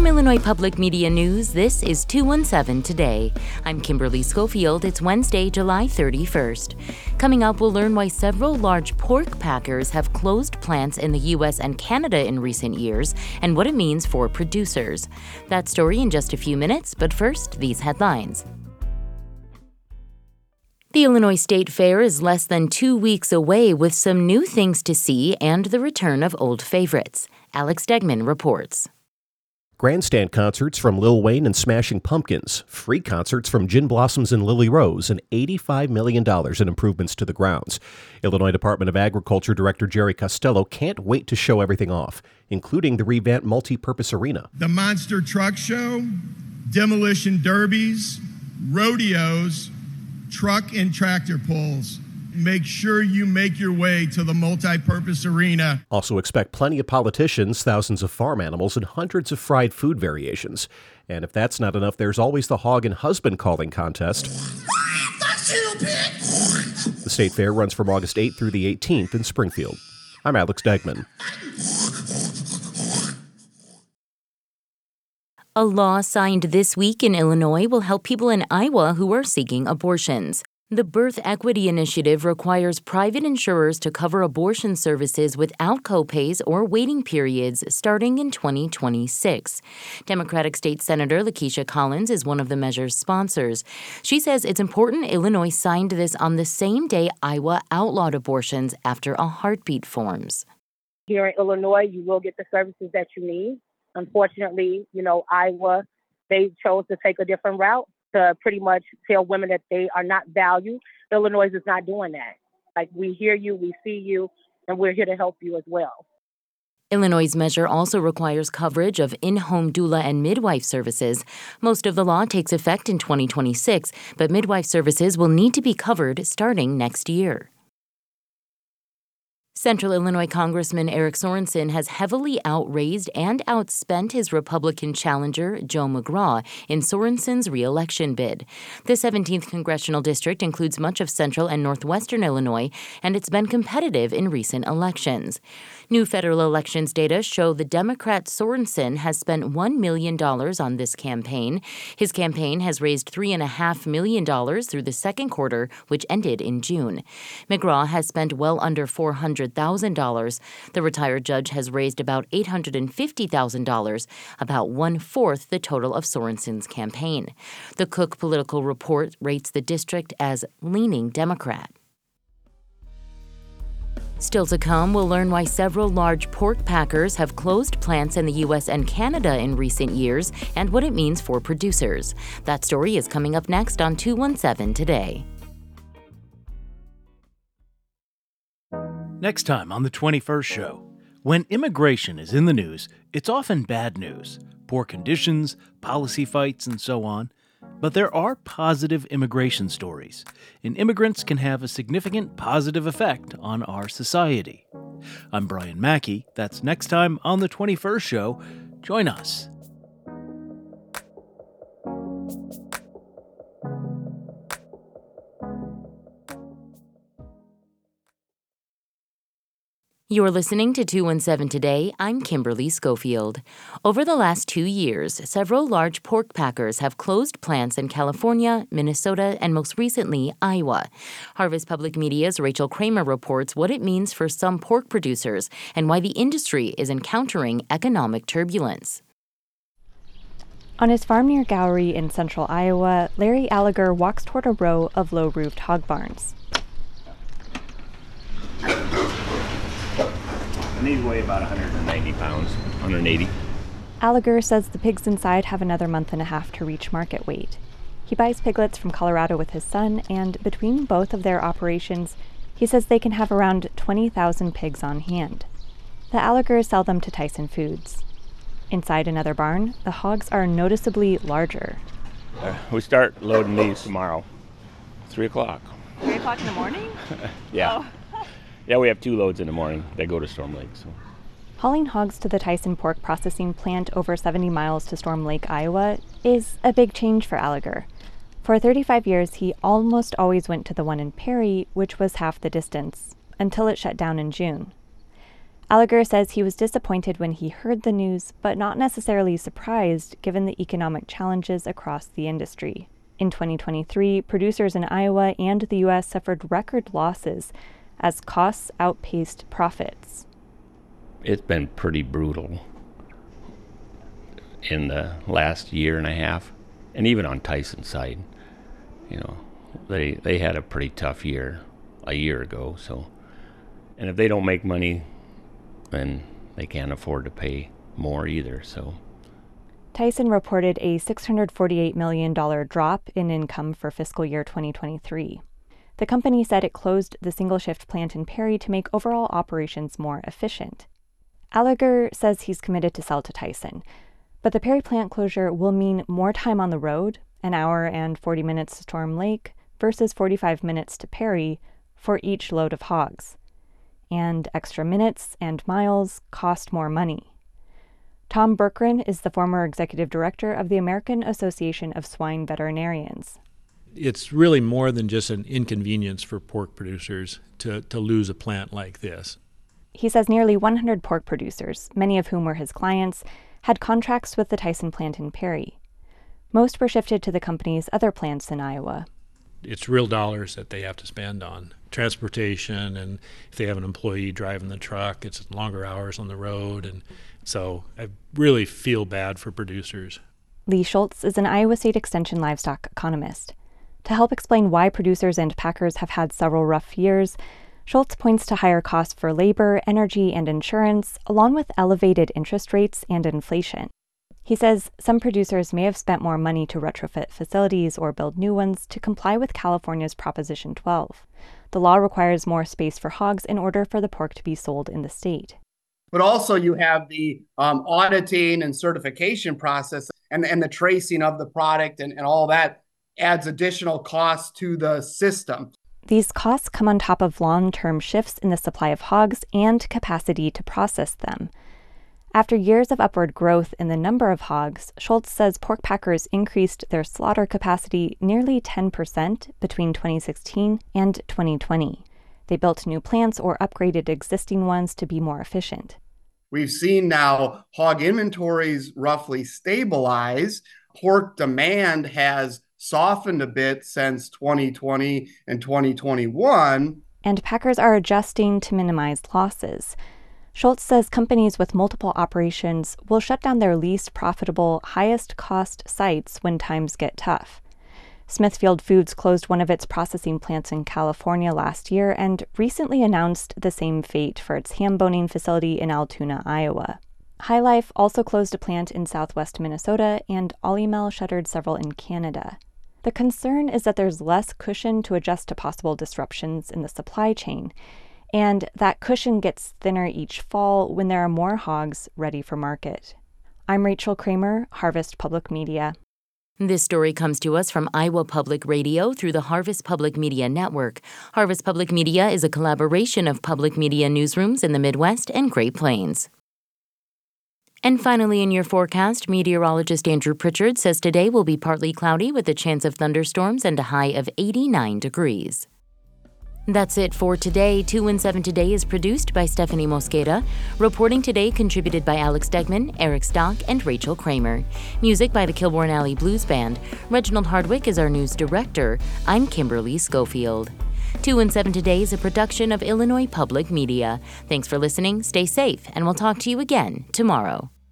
From Illinois Public Media News, this is 217 Today. I'm Kimberly Schofield. It's Wednesday, July 31st. Coming up, we'll learn why several large pork packers have closed plants in the U.S. and Canada in recent years and what it means for producers. That story in just a few minutes, but first, these headlines. The Illinois State Fair is less than 2 weeks away with some new things to see and the return of old favorites. Alex Degman reports. Grandstand concerts from Lil Wayne and Smashing Pumpkins, free concerts from Gin Blossoms and Lily Rose, and $85 million in improvements to the grounds. Illinois Department of Agriculture Director Jerry Costello can't wait to show everything off, including the revamped multi-purpose arena. The Monster Truck Show, demolition derbies, rodeos, truck and tractor pulls. Make sure you make your way to the multi-purpose arena. Also expect plenty of politicians, thousands of farm animals, and hundreds of fried food variations. And if that's not enough, there's always the hog and husband calling contest. The State Fair runs from August 8th through the 18th in Springfield. I'm Alex Degman. A law signed this week in Illinois will help people in Iowa who are seeking abortions. The Birth Equity Initiative requires private insurers to cover abortion services without copays or waiting periods starting in 2026. Democratic State Senator Lakeisha Collins is one of the measure's sponsors. She says it's important Illinois signed this on the same day Iowa outlawed abortions after a heartbeat forms. Here in Illinois, you will get the services that you need. Unfortunately, Iowa, they chose to take a different route to pretty much tell women that they are not valued. Illinois is not doing that. Like, we hear you, we see you, and we're here to help you as well. Illinois' measure also requires coverage of in-home doula and midwife services. Most of the law takes effect in 2026, but midwife services will need to be covered starting next year. Central Illinois Congressman Eric Sorensen has heavily outraised and outspent his Republican challenger, Joe McGraw, in Sorensen's re-election bid. The 17th Congressional District includes much of central and northwestern Illinois, and it's been competitive in recent elections. New federal elections data show the Democrat Sorensen has spent $1 million on this campaign. His campaign has raised $3.5 million through the second quarter, which ended in June. McGraw has spent well under $400,000. The retired judge has raised about $850,000, about one-fourth the total of Sorensen's campaign. The Cook Political Report rates the district as leaning Democrat. Still to come, we'll learn why several large pork packers have closed plants in the U.S. and Canada in recent years and what it means for producers. That story is coming up next on 217 Today. Next time on the 21st Show. When immigration is in the news, it's often bad news. Poor conditions, policy fights, and so on. But there are positive immigration stories, and immigrants can have a significant positive effect on our society. I'm Brian Mackey. That's next time on the 21st Show. Join us. You're listening to 217 Today. I'm Kimberly Schofield. Over the last 2 years, several large pork packers have closed plants in California, Minnesota, and most recently, Iowa. Harvest Public Media's Rachel Kramer reports what it means for some pork producers and why the industry is encountering economic turbulence. On his farm near Gowrie in central Iowa, Larry Alliger walks toward a row of low-roofed hog barns. These weigh about 190 pounds, 180. Alliger says the pigs inside have another month and a half to reach market weight. He buys piglets from Colorado with his son, and between both of their operations, he says they can have around 20,000 pigs on hand. The Alligers sell them to Tyson Foods. Inside another barn, the hogs are noticeably larger. We start loading these tomorrow, 3 o'clock. 3 o'clock in the morning? Yeah. Oh. Yeah, we have 2 loads in the morning that go to Storm Lake. So. Hauling hogs to the Tyson pork processing plant over 70 miles to Storm Lake, Iowa, is a big change for Alliger. For 35 years, he almost always went to the one in Perry, which was half the distance, until it shut down in June. Alliger says he was disappointed when he heard the news, but not necessarily surprised given the economic challenges across the industry. In 2023, producers in Iowa and the U.S. suffered record losses as costs outpaced profits. It's been pretty brutal in the last year and a half, and even on Tyson's side. They had a pretty tough year a year ago, and if they don't make money, then they can't afford to pay more either. So Tyson reported a $648 million drop in income for fiscal year 2023. The company said it closed the single-shift plant in Perry to make overall operations more efficient. Alliger says he's committed to sell to Tyson, but the Perry plant closure will mean more time on the road, an hour and 40 minutes to Storm Lake versus 45 minutes to Perry for each load of hogs. And extra minutes and miles cost more money. Tom Berkren is the former executive director of the American Association of Swine Veterinarians. It's really more than just an inconvenience for pork producers to lose a plant like this. He says nearly 100 pork producers, many of whom were his clients, had contracts with the Tyson plant in Perry. Most were shifted to the company's other plants in Iowa. It's real dollars that they have to spend on transportation, and if they have an employee driving the truck, it's longer hours on the road, and so I really feel bad for producers. Lee Schultz is an Iowa State Extension livestock economist. To help explain why producers and packers have had several rough years, Schultz points to higher costs for labor, energy, and insurance, along with elevated interest rates and inflation. He says some producers may have spent more money to retrofit facilities or build new ones to comply with California's Proposition 12. The law requires more space for hogs in order for the pork to be sold in the state. But also you have the auditing and certification process and the tracing of the product and all that adds additional costs to the system. These costs come on top of long-term shifts in the supply of hogs and capacity to process them. After years of upward growth in the number of hogs, Schultz says pork packers increased their slaughter capacity nearly 10% between 2016 and 2020. They built new plants or upgraded existing ones to be more efficient. We've seen now hog inventories roughly stabilize. Pork demand has softened a bit since 2020 and 2021. And packers are adjusting to minimize losses. Schultz says companies with multiple operations will shut down their least profitable, highest-cost sites when times get tough. Smithfield Foods closed one of its processing plants in California last year and recently announced the same fate for its ham boning facility in Altoona, Iowa. High Life also closed a plant in southwest Minnesota, and Olymel shuttered several in Canada. The concern is that there's less cushion to adjust to possible disruptions in the supply chain, and that cushion gets thinner each fall when there are more hogs ready for market. I'm Rachel Kramer, Harvest Public Media. This story comes to us from Iowa Public Radio through the Harvest Public Media Network. Harvest Public Media is a collaboration of public media newsrooms in the Midwest and Great Plains. And finally, in your forecast, meteorologist Andrew Pritchard says today will be partly cloudy with a chance of thunderstorms and a high of 89 degrees. That's it for today. 2 in 7 Today is produced by Stephanie Mosqueda. Reporting today contributed by Alex Degman, Eric Stock, and Rachel Kramer. Music by the Kilbourne Alley Blues Band. Reginald Hardwick is our news director. I'm Kimberly Schofield. 2 in 7 Today is a production of Illinois Public Media. Thanks for listening, stay safe, and we'll talk to you again tomorrow.